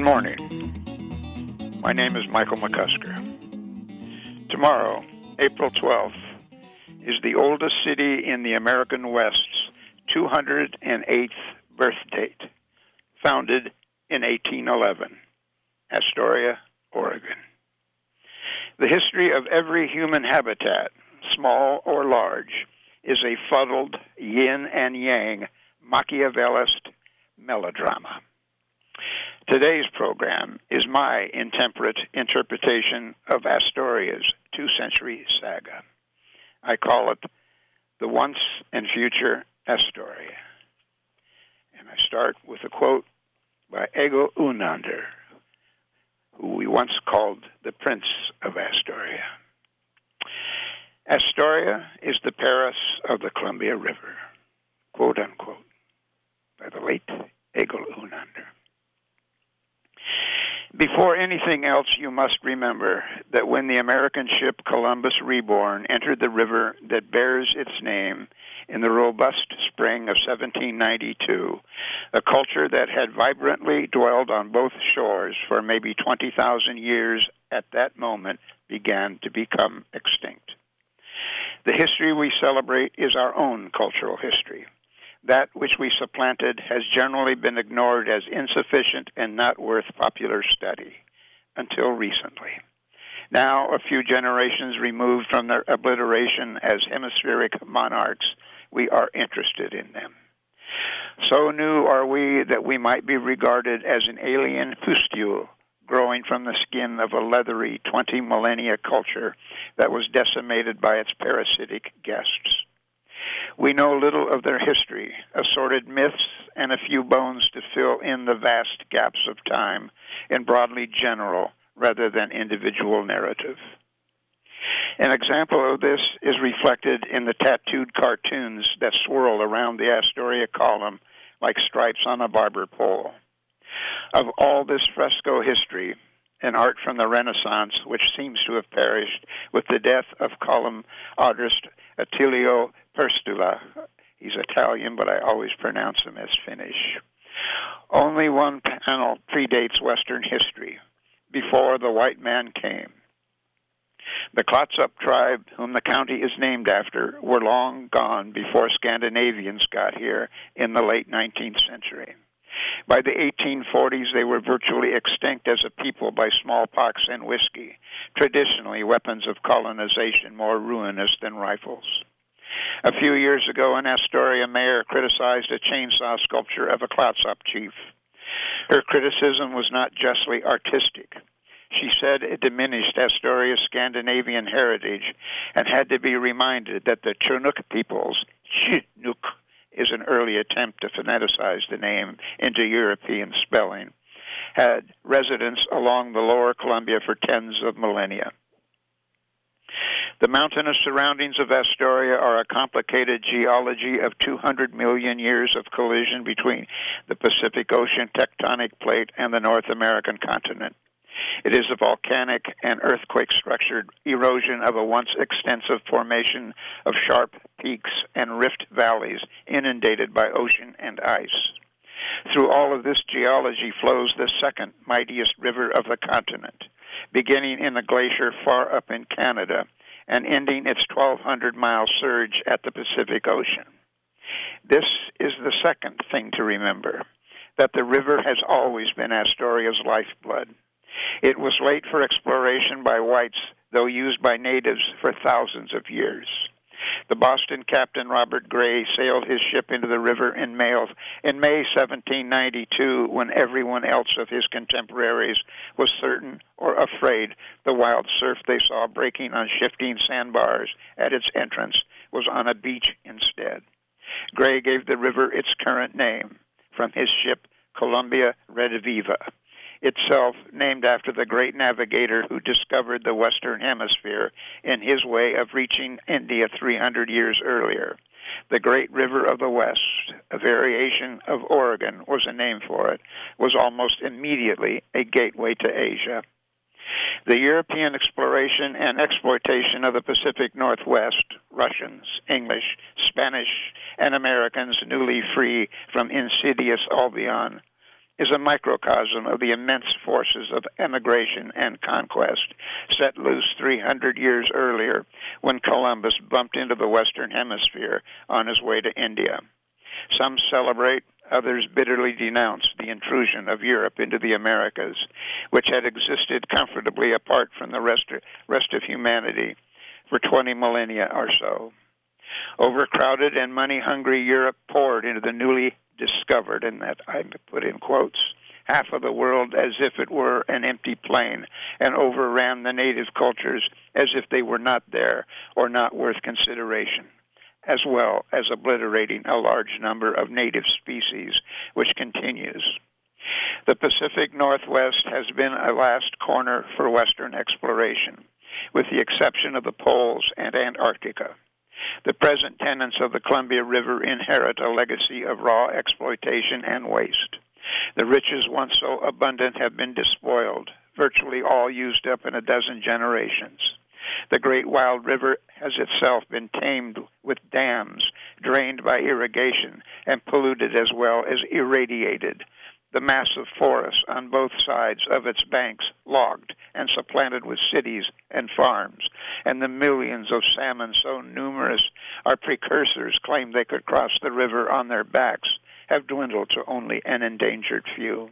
Good morning. My name is Michael McCusker. Tomorrow, April 12th, is the oldest city in the American West's 208th birth date, founded in 1811, Astoria, Oregon. The history of every human habitat, small or large, is a fuddled yin and yang Machiavellist melodrama. Today's program is my intemperate interpretation of Astoria's two-century saga. I call it The Once and Future Astoria. And I start with a quote by Ego Unander, who we once called the Prince of Astoria. Astoria is the Paris of the Columbia River, quote unquote, by the late Ego Unander. Before anything else, you must remember that when the American ship Columbus Reborn entered the river that bears its name in the robust spring of 1792, a culture that had vibrantly dwelled on both shores for maybe 20,000 years at that moment began to become extinct. The history we celebrate is our own cultural history. That which we supplanted has generally been ignored as insufficient and not worth popular study, until recently. Now, a few generations removed from their obliteration as hemispheric monarchs, we are interested in them. So new are we that we might be regarded as an alien pustule growing from the skin of a leathery 20 millennia culture that was decimated by its parasitic guests. We know little of their history, assorted myths, and a few bones to fill in the vast gaps of time in broadly general rather than individual narrative. An example of this is reflected in the tattooed cartoons that swirl around the Astoria column like stripes on a barber pole. Of all this fresco history, an art from the Renaissance, which seems to have perished with the death of column artist Attilio Perstula. He's Italian, but I always pronounce him as Finnish. Only one panel predates Western history, before the white man came. The Clatsop tribe, whom the county is named after, were long gone before Scandinavians got here in the late 19th century. By the 1840s, they were virtually extinct as a people by smallpox and whiskey, traditionally weapons of colonization more ruinous than rifles. A few years ago, an Astoria mayor criticized a chainsaw sculpture of a Clatsop chief. Her criticism was not justly artistic. She said it diminished Astoria's Scandinavian heritage and had to be reminded that the Chinook peoples, Chinook, is an early attempt to phoneticize the name into European spelling, had residents along the lower Columbia for tens of millennia. The mountainous surroundings of Astoria are a complicated geology of 200 million years of collision between the Pacific Ocean tectonic plate and the North American continent. It is a volcanic and earthquake-structured erosion of a once extensive formation of sharp peaks and rift valleys inundated by ocean and ice. Through all of this geology flows the second mightiest river of the continent, beginning in a glacier far up in Canada and ending its 1,200-mile surge at the Pacific Ocean. This is the second thing to remember, that the river has always been Astoria's lifeblood. It was late for exploration by whites, though used by natives for thousands of years. The Boston captain Robert Gray sailed his ship into the river in May 1792, when everyone else of his contemporaries was certain or afraid the wild surf they saw breaking on shifting sandbars at its entrance was on a beach instead. Gray gave the river its current name from his ship Columbia Rediviva, itself named after the great navigator who discovered the Western Hemisphere in his way of reaching India 300 years earlier. The Great River of the West, a variation of Oregon was a name for it, was almost immediately a gateway to Asia. The European exploration and exploitation of the Pacific Northwest, Russians, English, Spanish, and Americans newly free from insidious Albion, is a microcosm of the immense forces of emigration and conquest set loose 300 years earlier when Columbus bumped into the Western Hemisphere on his way to India. Some celebrate, others bitterly denounce the intrusion of Europe into the Americas, which had existed comfortably apart from the rest of humanity for 20 millennia or so. Overcrowded and money-hungry Europe poured into the newly discovered, and that I put in quotes, half of the world as if it were an empty plain, and overran the native cultures as if they were not there or not worth consideration, as well as obliterating a large number of native species, which continues. The Pacific Northwest has been a last corner for Western exploration, with the exception of the poles and Antarctica. The present tenants of the Columbia River inherit a legacy of raw exploitation and waste. The riches once so abundant have been despoiled, virtually all used up in a dozen generations. The Great Wild River has itself been tamed with dams, drained by irrigation, and polluted as well as irradiated. The massive forests on both sides of its banks logged and supplanted with cities and farms, and the millions of salmon so numerous our precursors claimed they could cross the river on their backs have dwindled to only an endangered few.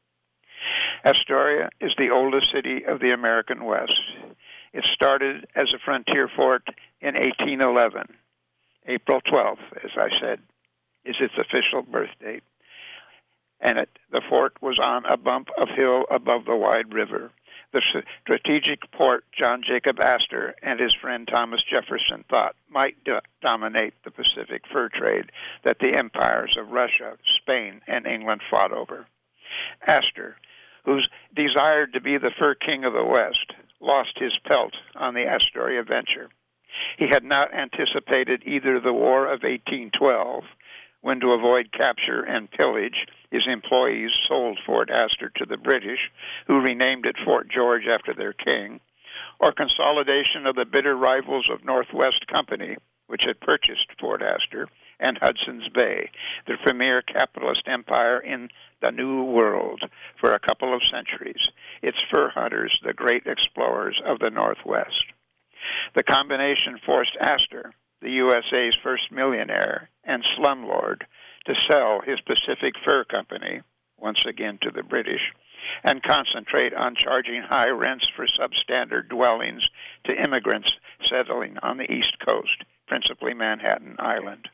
Astoria is the oldest city of the American West. It started as a frontier fort in 1811. April 12th, as I said, is its official birth date. And the fort was on a bump of hill above the wide river. The strategic port John Jacob Astor and his friend Thomas Jefferson thought might dominate the Pacific fur trade that the empires of Russia, Spain, and England fought over. Astor, who desired to be the fur king of the West, lost his pelt on the Astoria venture. He had not anticipated either the War of 1812, when to avoid capture and pillage, his employees sold Fort Astor to the British, who renamed it Fort George after their king, or consolidation of the bitter rivals of Northwest Company, which had purchased Fort Astor, and Hudson's Bay, the premier capitalist empire in the New World for a couple of centuries, its fur hunters the great explorers of the Northwest. The combination forced Astor, the USA's first millionaire and slumlord, to sell his Pacific Fur Company, once again to the British, and concentrate on charging high rents for substandard dwellings to immigrants settling on the East Coast, principally Manhattan Island.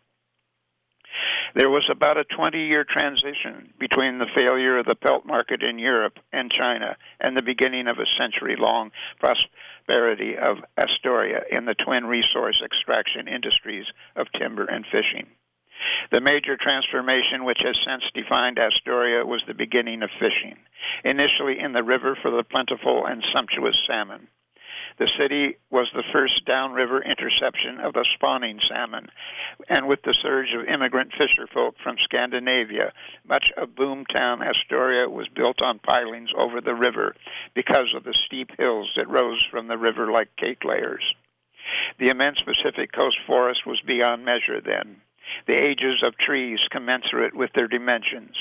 There was about a 20-year transition between the failure of the pelt market in Europe and China and the beginning of a century-long prosperity of Astoria in the twin resource extraction industries of timber and fishing. The major transformation which has since defined Astoria was the beginning of fishing, initially in the river for the plentiful and sumptuous salmon. The city was the first downriver interception of the spawning salmon, and with the surge of immigrant fisherfolk from Scandinavia, much of boomtown Astoria was built on pilings over the river because of the steep hills that rose from the river like cake layers. The immense Pacific Coast forest was beyond measure then, the ages of trees commensurate with their dimensions.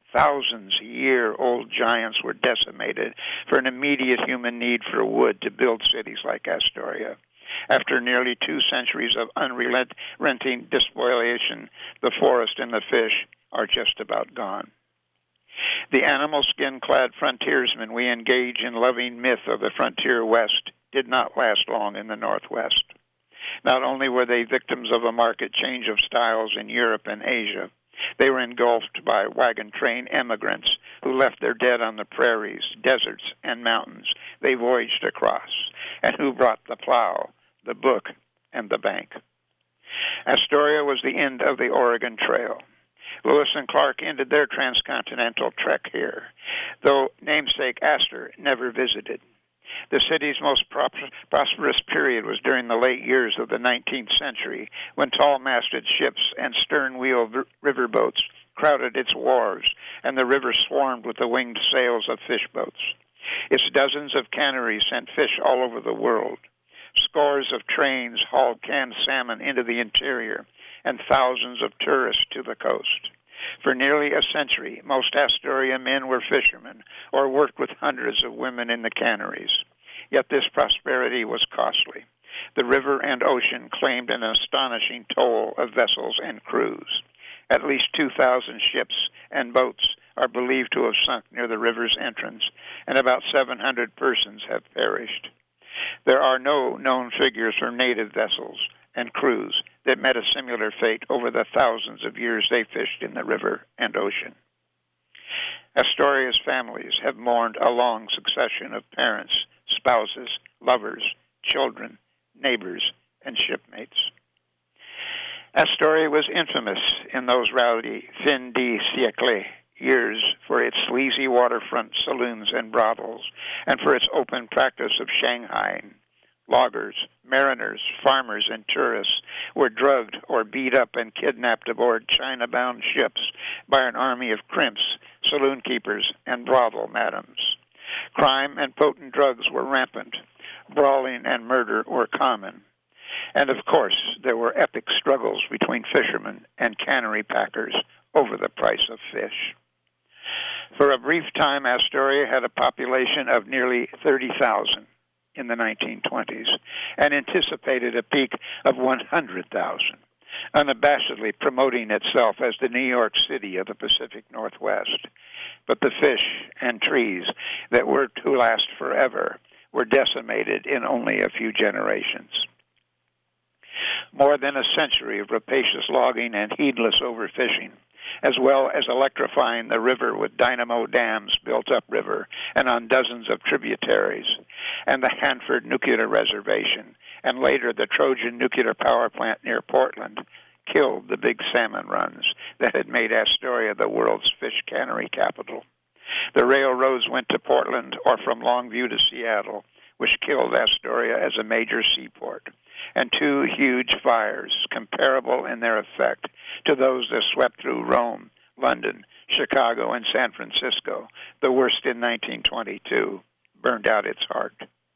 Thousands-year-old giants were decimated for an immediate human need for wood to build cities like Astoria. After nearly 2 centuries of unrelenting despoliation, the forest and the fish are just about gone. The animal skin-clad frontiersmen we engage in loving myth of the frontier West did not last long in the Northwest. Not only were they victims of a market change of styles in Europe and Asia, they were engulfed by wagon train emigrants who left their dead on the prairies, deserts, and mountains they voyaged across, and who brought the plow, the book, and the bank. Astoria was the end of the Oregon Trail. Lewis and Clark ended their transcontinental trek here, though namesake Astor never visited. The city's most prosperous period was during the late years of the 19th century, when tall-masted ships and stern-wheel riverboats crowded its wharves, and the river swarmed with the winged sails of fish boats. Its dozens of canneries sent fish all over the world. Scores of trains hauled canned salmon into the interior, and thousands of tourists to the coast. For nearly a century, most Astoria men were fishermen or worked with hundreds of women in the canneries. Yet this prosperity was costly. The river and ocean claimed an astonishing toll of vessels and crews. At least 2,000 ships and boats are believed to have sunk near the river's entrance, and about 700 persons have perished. There are no known figures for native vessels and crews that met a similar fate over the thousands of years they fished in the river and ocean. Astoria's families have mourned a long succession of parents, spouses, lovers, children, neighbors, and shipmates. Astoria was infamous in those rowdy fin de siècle years for its sleazy waterfront saloons and brothels, and for its open practice of shanghaiing. Loggers, mariners, farmers, and tourists were drugged or beat up and kidnapped aboard China-bound ships by an army of crimps, saloon keepers, and brothel madams. Crime and potent drugs were rampant. Brawling and murder were common. And of course, there were epic struggles between fishermen and cannery packers over the price of fish. For a brief time, Astoria had a population of nearly 30,000 in the 1920s and anticipated a peak of 100,000, unabashedly promoting itself as the New York City of the Pacific Northwest. But the fish and trees that were to last forever were decimated in only a few generations. More than a century of rapacious logging and heedless overfishing, as well as electrifying the river with dynamo dams built upriver and on dozens of tributaries, and the Hanford Nuclear Reservation, and later the Trojan Nuclear Power Plant near Portland, killed the big salmon runs that had made Astoria the world's fish cannery capital. The railroads went to Portland or from Longview to Seattle, which killed Astoria as a major seaport, and two huge fires, comparable in their effect to those that swept through Rome, London, Chicago, and San Francisco, the worst in 1922, burned out its heart.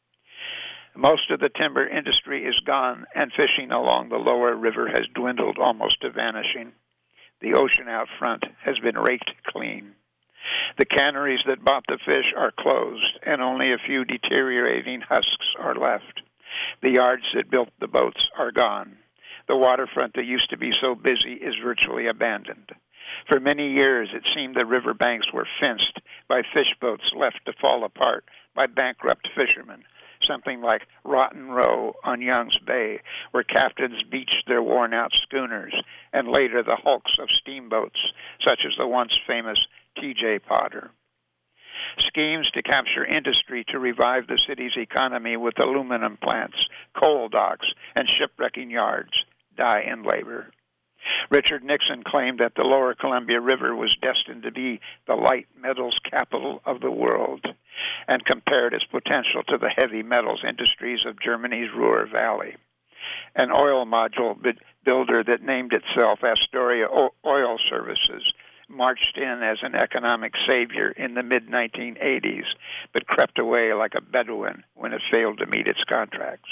Most of the timber industry is gone, and fishing along the lower river has dwindled almost to vanishing. The ocean out front has been raked clean. The canneries that bought the fish are closed, and only a few deteriorating husks are left. The yards that built the boats are gone. The waterfront that used to be so busy is virtually abandoned. For many years, it seemed the river banks were fenced by fish boats left to fall apart by bankrupt fishermen, something like Rotten Row on Young's Bay, where captains beached their worn-out schooners, and later the hulks of steamboats, such as the once famous T.J. Potter. Schemes to capture industry to revive the city's economy with aluminum plants, coal docks, and shipwrecking yards die in labor. Richard Nixon claimed that the lower Columbia River was destined to be the light metals capital of the world, and compared its potential to the heavy metals industries of Germany's Ruhr Valley. An oil module builder that named itself Astoria Oil Services marched in as an economic savior in the mid-1980s, but crept away like a Bedouin when it failed to meet its contracts.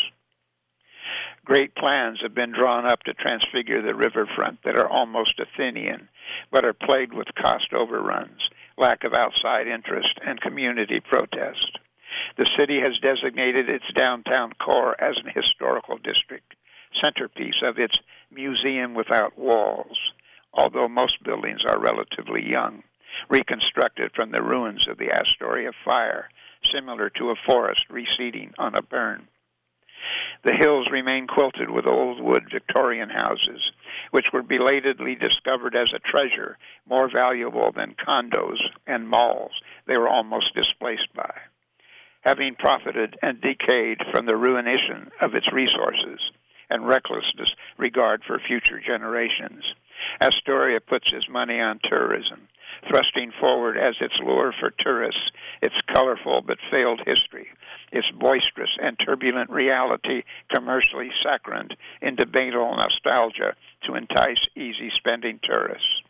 Great plans have been drawn up to transfigure the riverfront that are almost Athenian, but are plagued with cost overruns, lack of outside interest, and community protest. The city has designated its downtown core as an historical district, centerpiece of its museum without walls, although most buildings are relatively young, reconstructed from the ruins of the Astoria fire, similar to a forest receding on a burn. The hills remain quilted with old wood Victorian houses, which were belatedly discovered as a treasure more valuable than condos and malls they were almost displaced by. Having profited and decayed from the ruination of its resources and reckless disregard for future generations, Astoria puts its money on tourism, thrusting forward as its lure for tourists its colorful but failed history, its boisterous and turbulent reality commercially saccharine into banal nostalgia to entice easy-spending tourists.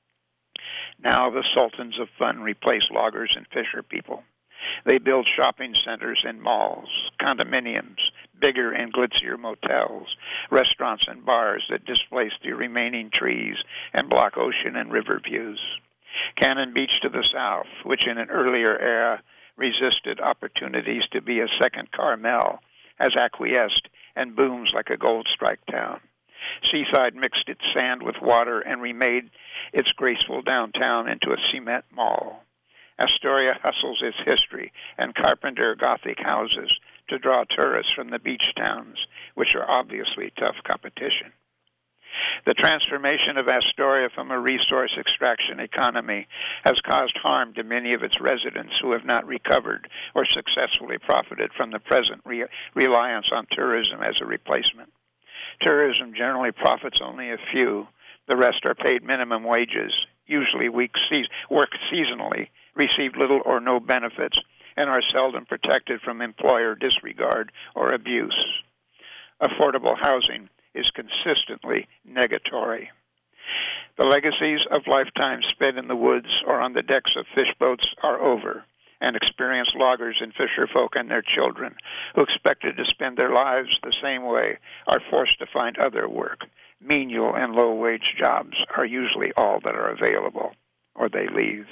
Now the sultans of fun replace loggers and fisher people. They build shopping centers and malls, condominiums, bigger and glitzier motels, restaurants and bars that displace the remaining trees and block ocean and river views. Cannon Beach to the south, which in an earlier era resisted opportunities to be a second Carmel, has acquiesced and booms like a gold strike town. Seaside mixed its sand with water and remade its graceful downtown into a cement mall. Astoria hustles its history and Carpenter Gothic houses to draw tourists from the beach towns, which are obviously tough competition. The transformation of Astoria from a resource extraction economy has caused harm to many of its residents who have not recovered or successfully profited from the present reliance on tourism as a replacement. Tourism generally profits only a few. The rest are paid minimum wages, usually work seasonally, receive little or no benefits, and are seldom protected from employer disregard or abuse. Affordable housing is consistently negatory. The legacies of lifetimes spent in the woods or on the decks of fish boats are over, and experienced loggers and fisherfolk and their children, who expected to spend their lives the same way, are forced to find other work. Menial and low-wage jobs are usually all that are available, or they leave.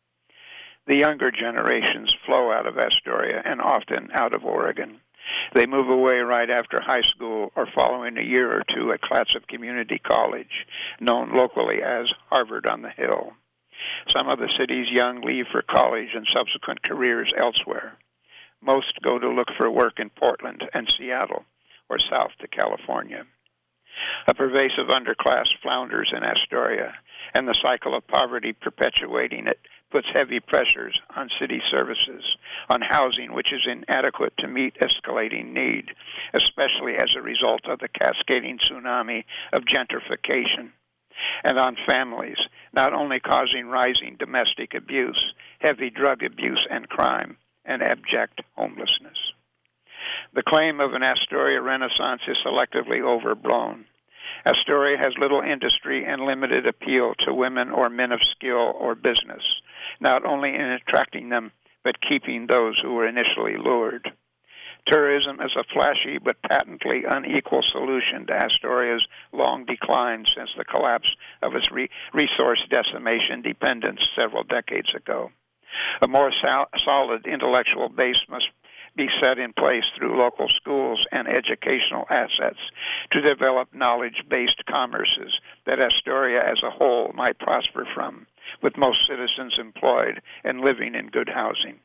The younger generations flow out of Astoria and often out of Oregon. They move away right after high school or following a year or two at Clatsop Community College, known locally as Harvard on the Hill. Some of the city's young leave for college and subsequent careers elsewhere. Most go to look for work in Portland and Seattle or south to California. A pervasive underclass flounders in Astoria, and the cycle of poverty perpetuating it puts heavy pressures on city services, on housing which is inadequate to meet escalating need, especially as a result of the cascading tsunami of gentrification, and on families, not only causing rising domestic abuse, heavy drug abuse and crime, and abject homelessness. The claim of an Astoria Renaissance is selectively overblown. Astoria has little industry and limited appeal to women or men of skill or business, not only in attracting them, but keeping those who were initially lured. Tourism is a flashy but patently unequal solution to Astoria's long decline since the collapse of its resource decimation dependence several decades ago. A more solid intellectual base must be set in place through local schools and educational assets to develop knowledge-based commerces that Astoria as a whole might prosper from, with most citizens employed and living in good housing.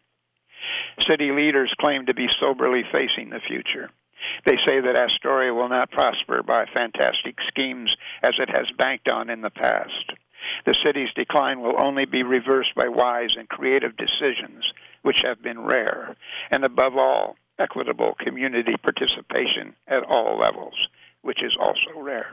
City leaders claim to be soberly facing the future. They say that Astoria will not prosper by fantastic schemes as it has banked on in the past. The city's decline will only be reversed by wise and creative decisions, which have been rare, and above all, equitable community participation at all levels, which is also rare.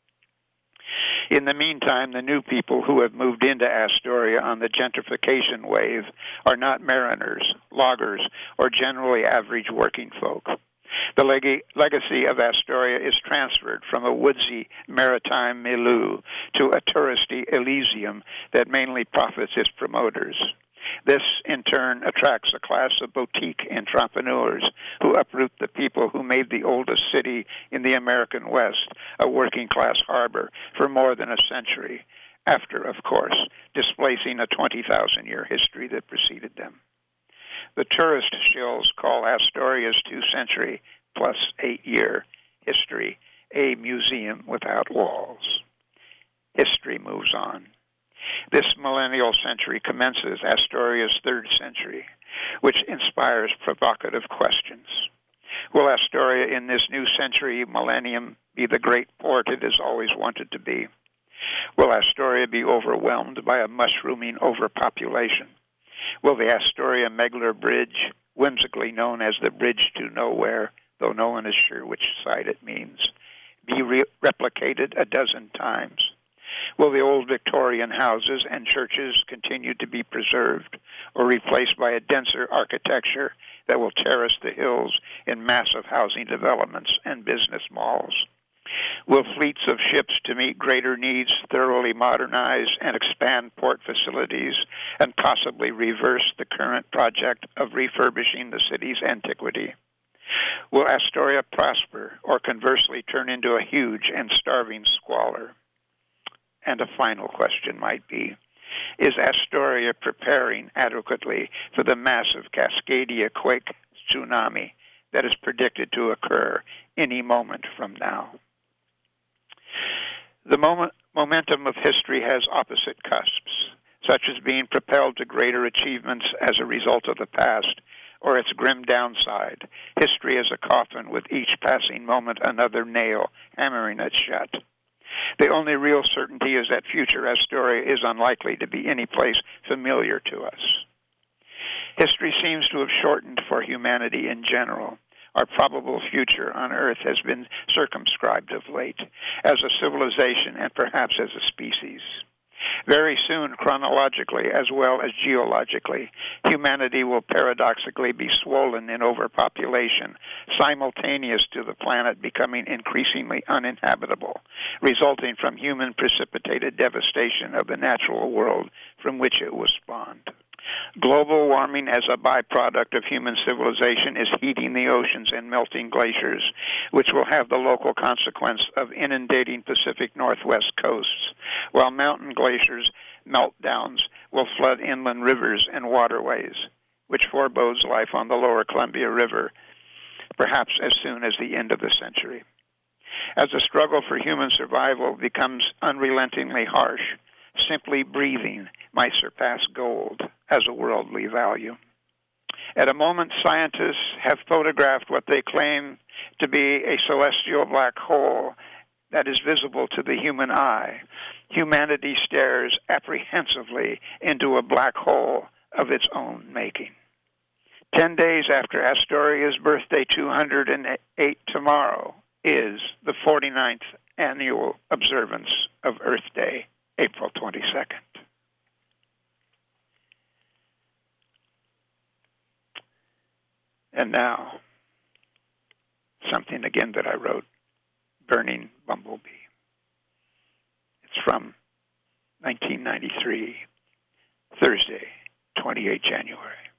In the meantime, the new people who have moved into Astoria on the gentrification wave are not mariners, loggers, or generally average working folk. The legacy of Astoria is transferred from a woodsy maritime milieu to a touristy Elysium that mainly profits its promoters. This, in turn, attracts a class of boutique entrepreneurs who uproot the people who made the oldest city in the American West a working-class harbor for more than a century, after, of course, displacing a 20,000-year history that preceded them. The tourist shills call Astoria's 2-century plus 8-year history a museum without walls. History moves on. This millennial century commences Astoria's 3rd century, which inspires provocative questions. Will Astoria in this new century millennium be the great port it has always wanted to be? Will Astoria be overwhelmed by a mushrooming overpopulation? Will the Astoria-Megler Bridge, whimsically known as the Bridge to Nowhere, though no one is sure which side it means, be replicated a dozen times? Will the old Victorian houses and churches continue to be preserved or replaced by a denser architecture that will terrace the hills in massive housing developments and business malls? Will fleets of ships to meet greater needs thoroughly modernize and expand port facilities and possibly reverse the current project of refurbishing the city's antiquity? Will Astoria prosper or conversely turn into a huge and starving squalor? And a final question might be, is Astoria preparing adequately for the massive Cascadia quake tsunami that is predicted to occur any moment from now? The momentum of history has opposite cusps, such as being propelled to greater achievements as a result of the past, or its grim downside. History is a coffin with each passing moment another nail hammering it shut. The only real certainty is that future Astoria is unlikely to be any place familiar to us. History seems to have shortened for humanity in general. Our probable future on Earth has been circumscribed of late, as a civilization and perhaps as a species. Very soon, chronologically as well as geologically, humanity will paradoxically be swollen in overpopulation, simultaneous to the planet becoming increasingly uninhabitable, resulting from human-precipitated devastation of the natural world from which it was spawned. Global warming as a byproduct of human civilization is heating the oceans and melting glaciers, which will have the local consequence of inundating Pacific Northwest coasts, while mountain glaciers meltdowns will flood inland rivers and waterways, which forebodes life on the lower Columbia River, perhaps as soon as the end of the century. As the struggle for human survival becomes unrelentingly harsh, simply breathing might surpass gold as a worldly value. At a moment, scientists have photographed what they claim to be a celestial black hole that is visible to the human eye. Humanity stares apprehensively into a black hole of its own making. 10 days after Astoria's birthday, 208 tomorrow, is the 49th annual observance of Earth Day, April 22nd. And now, something again that I wrote, Burning Bumblebee. It's from 1993, Thursday, 28 January.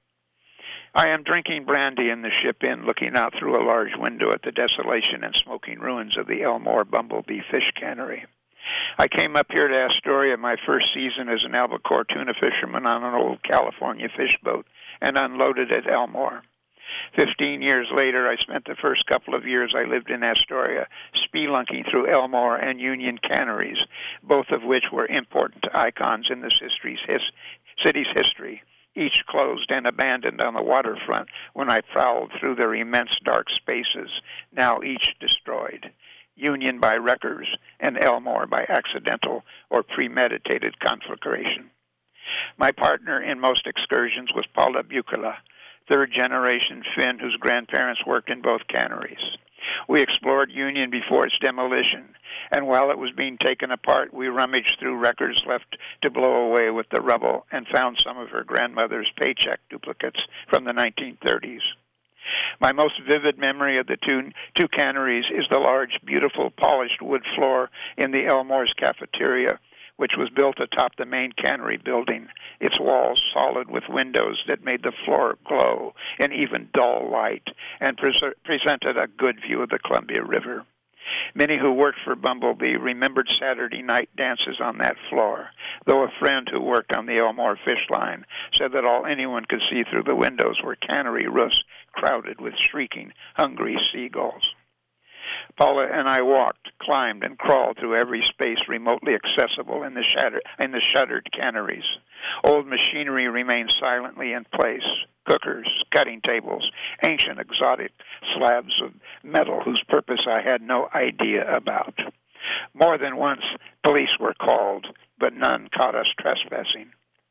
I am drinking brandy in the ship inn, looking out through a large window at the desolation and smoking ruins of the Elmore Bumblebee Fish Cannery. I came up here to Astoria my first season as an albacore tuna fisherman on an old California fish boat and unloaded at Elmore. 15 years later, I spent the first couple of years I lived in Astoria spelunking through Elmore and Union canneries, both of which were important icons in the city's history, each closed and abandoned on the waterfront when I prowled through their immense dark spaces, now each destroyed. Union by wreckers and Elmore by accidental or premeditated conflagration. My partner in most excursions was Paula Bukala, third-generation Finn whose grandparents worked in both canneries. We explored Union before its demolition, and while it was being taken apart, we rummaged through records left to blow away with the rubble and found some of her grandmother's paycheck duplicates from the 1930s. My most vivid memory of the two canneries is the large, beautiful, polished wood floor in the Elmore's cafeteria, which was built atop the main cannery building, its walls solid with windows that made the floor glow in even dull light and presented a good view of the Columbia River. Many who worked for Bumblebee remembered Saturday night dances on that floor, though a friend who worked on the Elmore fish line said that all anyone could see through the windows were cannery roofs crowded with shrieking, hungry seagulls. Paula and I walked, climbed, and crawled through every space remotely accessible in the shuttered canneries. Old machinery remained silently in place. Cookers, cutting tables, ancient exotic slabs of metal whose purpose I had no idea about. More than once, police were called, but none caught us trespassing.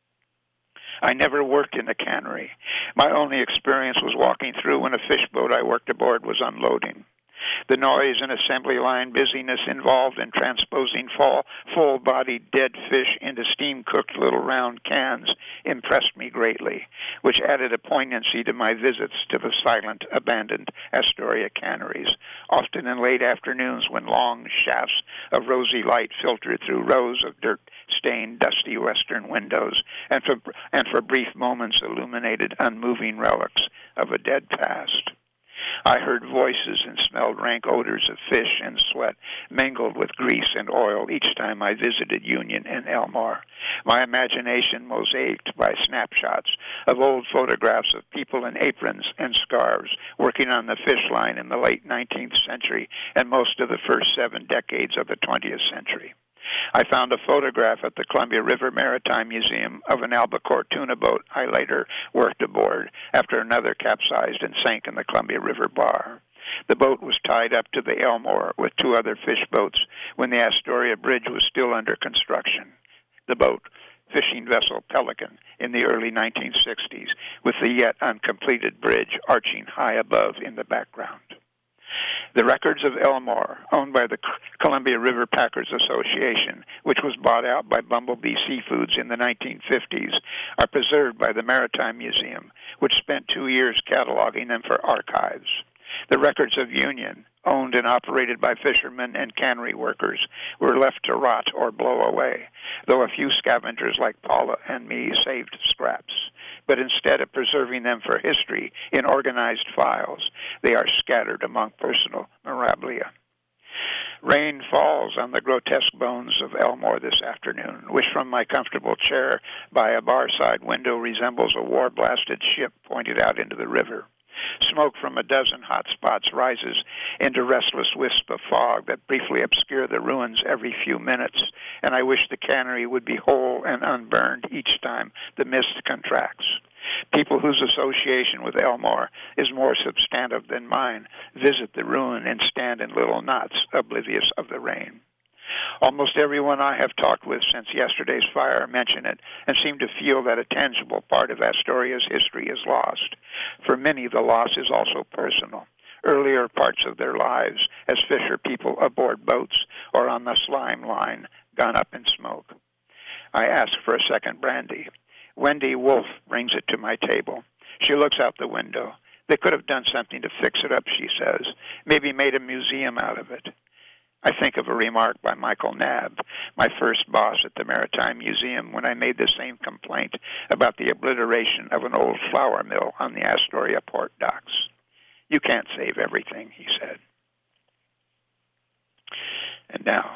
I never worked in a cannery. My only experience was walking through when a fish boat I worked aboard was unloading. The noise and assembly line busyness involved in transposing full-bodied dead fish into steam-cooked little round cans impressed me greatly, which added a poignancy to my visits to the silent, abandoned Astoria canneries, often in late afternoons when long shafts of rosy light filtered through rows of dirt-stained, dusty western windows, and for brief moments illuminated unmoving relics of a dead past. I heard voices and smelled rank odors of fish and sweat mingled with grease and oil each time I visited Union and Elmore. My imagination mosaiced by snapshots of old photographs of people in aprons and scarves working on the fish line in the late 19th century and most of the first 7 decades of the 20th century. I found a photograph at the Columbia River Maritime Museum of an albacore tuna boat I later worked aboard after another capsized and sank in the Columbia River Bar. The boat was tied up to the Elmore with 2 other fish boats when the Astoria Bridge was still under construction. The boat, fishing vessel Pelican, in the early 1960s, with the yet uncompleted bridge arching high above in the background. The records of Elmore, owned by the Columbia River Packers Association, which was bought out by Bumblebee Seafoods in the 1950s, are preserved by the Maritime Museum, which spent 2 years cataloging them for archives. The records of Union, owned and operated by fishermen and cannery workers, were left to rot or blow away, though a few scavengers like Paula and me saved scraps. But instead of preserving them for history in organized files, they are scattered among personal memorabilia. Rain falls on the grotesque bones of Elmore this afternoon, which from my comfortable chair by a bar-side window resembles a war-blasted ship pointed out into the river. Smoke from a dozen hot spots rises into restless wisps of fog that briefly obscure the ruins every few minutes, and I wish the cannery would be whole and unburned each time the mist contracts. People whose association with Elmore is more substantive than mine visit the ruin and stand in little knots, oblivious of the rain. Almost everyone I have talked with since yesterday's fire mention it and seem to feel that a tangible part of Astoria's history is lost. For many, the loss is also personal. Earlier parts of their lives as fisher people aboard boats or on the slime line gone up in smoke. I ask for a second brandy. Wendy Wolf brings it to my table. She looks out the window. They could have done something to fix it up, she says. Maybe made a museum out of it. I think of a remark by Michael Knabb, my first boss at the Maritime Museum, when I made the same complaint about the obliteration of an old flour mill on the Astoria port docks. You can't save everything, he said. And now,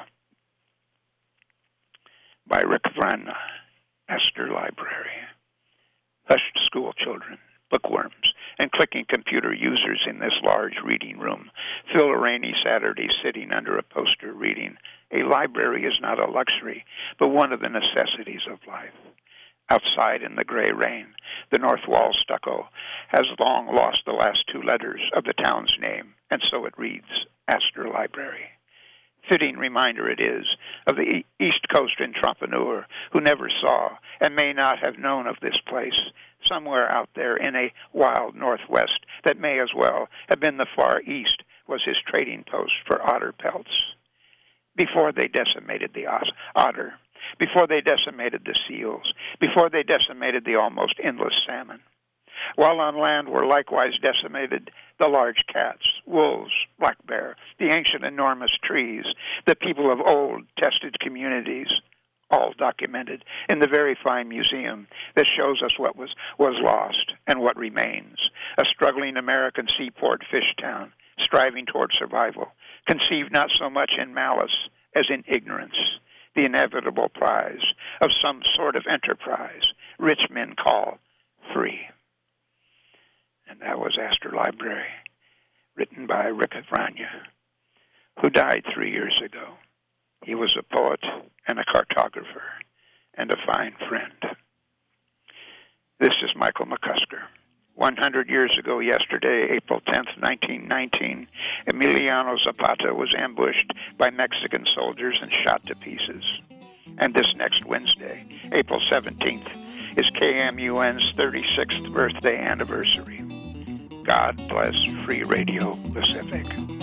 by Rick Vrana, Astor Library. Hushed school children, bookworms, and clicking computer users in this large reading room fill a rainy Saturday sitting under a poster reading, "A library is not a luxury, but one of the necessities of life." Outside in the gray rain, the north wall stucco has long lost the last 2 letters of the town's name, and so it reads, Astor Library. Fitting reminder it is of the East Coast entrepreneur who never saw and may not have known of this place, somewhere out there in a wild northwest that may as well have been the Far East was his trading post for otter pelts. Before they decimated the otter, before they decimated the seals, before they decimated the almost endless salmon. While on land were likewise decimated the large cats, wolves, black bear, the ancient enormous trees, the people of old tested communities, all documented in the very fine museum that shows us what was lost and what remains. A struggling American seaport fish town, striving toward survival, conceived not so much in malice as in ignorance, the inevitable prize of some sort of enterprise rich men call free. And that was Astor Library, written by Rick Vrana, who died 3 years ago. He was a poet and a cartographer and a fine friend. This is Michael McCusker. 100 years ago yesterday, April 10th, 1919, Emiliano Zapata was ambushed by Mexican soldiers and shot to pieces. And this next Wednesday, April 17th, is KMUN's 36th birthday anniversary. God bless Free Radio Pacific.